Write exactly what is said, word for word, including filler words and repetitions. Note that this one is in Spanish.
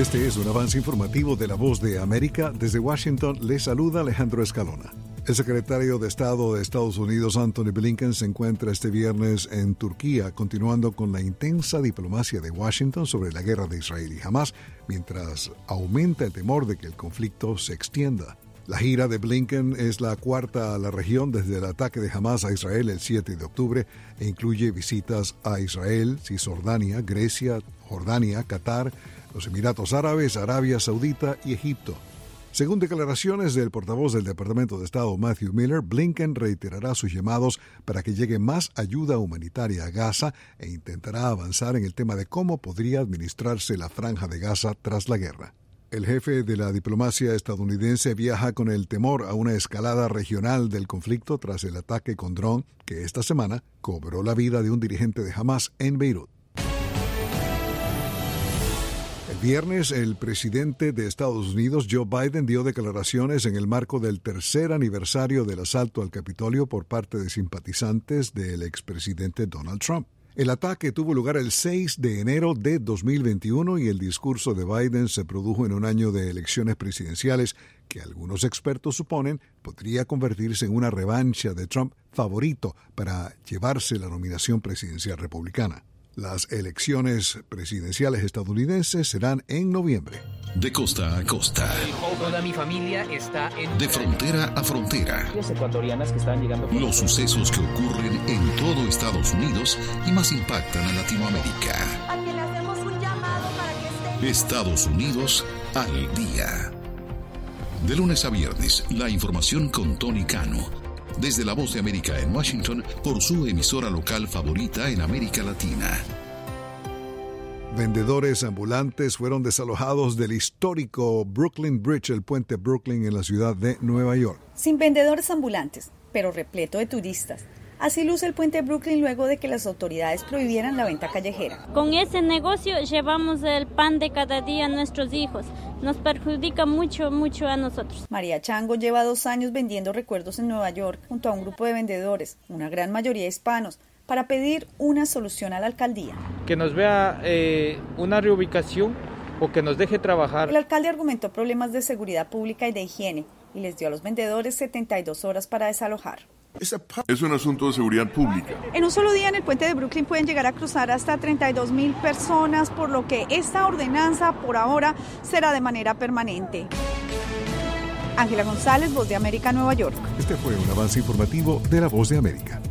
Este es un avance informativo de La Voz de América. Desde Washington les saluda Alejandro Escalona. El secretario de Estado de Estados Unidos, Antony Blinken, se encuentra este viernes en Turquía, continuando con la intensa diplomacia de Washington sobre la guerra de Israel y Hamás, mientras aumenta el temor de que el conflicto se extienda. La gira de Blinken es la cuarta a la región desde el ataque de Hamás a Israel el siete de octubre e incluye visitas a Israel, Cisjordania, Grecia, Jordania, Qatar, los Emiratos Árabes, Arabia Saudita y Egipto. Según declaraciones del portavoz del Departamento de Estado, Matthew Miller, Blinken reiterará sus llamados para que llegue más ayuda humanitaria a Gaza e intentará avanzar en el tema de cómo podría administrarse la franja de Gaza tras la guerra. El jefe de la diplomacia estadounidense viaja con el temor a una escalada regional del conflicto tras el ataque con dron que esta semana cobró la vida de un dirigente de Hamás en Beirut. El viernes, el presidente de Estados Unidos, Joe Biden, dio declaraciones en el marco del tercer aniversario del asalto al Capitolio por parte de simpatizantes del expresidente Donald Trump. El ataque tuvo lugar el seis de enero de dos mil veintiuno y el discurso de Biden se produjo en un año de elecciones presidenciales que algunos expertos suponen podría convertirse en una revancha de Trump favorito para llevarse la nominación presidencial republicana. Las elecciones presidenciales estadounidenses serán en noviembre. De costa a costa. Toda mi familia está en... De frontera a frontera. Las ecuatorianas que están llegando... Los sucesos que ocurren en todo Estados Unidos y más impactan a Latinoamérica. A quien le hacemos un llamado para que esté... Estados Unidos al día. De lunes a viernes, la información con Tony Cano. Desde La Voz de América en Washington, por su emisora local favorita en América Latina. Vendedores ambulantes fueron desalojados del histórico Brooklyn Bridge, el puente Brooklyn en la ciudad de Nueva York. Sin vendedores ambulantes, pero repleto de turistas. Así luce el puente Brooklyn luego de que las autoridades prohibieran la venta callejera. Con ese negocio llevamos el pan de cada día a nuestros hijos. Nos perjudica mucho, mucho a nosotros. María Chango lleva dos años vendiendo recuerdos en Nueva York junto a un grupo de vendedores, una gran mayoría hispanos, para pedir una solución a la alcaldía. Que nos vea eh, una reubicación o que nos deje trabajar. El alcalde argumentó problemas de seguridad pública y de higiene y les dio a los vendedores setenta y dos horas para desalojar. Es un asunto de seguridad pública. En un solo día en el puente de Brooklyn pueden llegar a cruzar hasta treinta y dos mil personas, por lo que esta ordenanza por ahora será de manera permanente. Ángela González, Voz de América, Nueva York. Este fue un avance informativo de La Voz de América.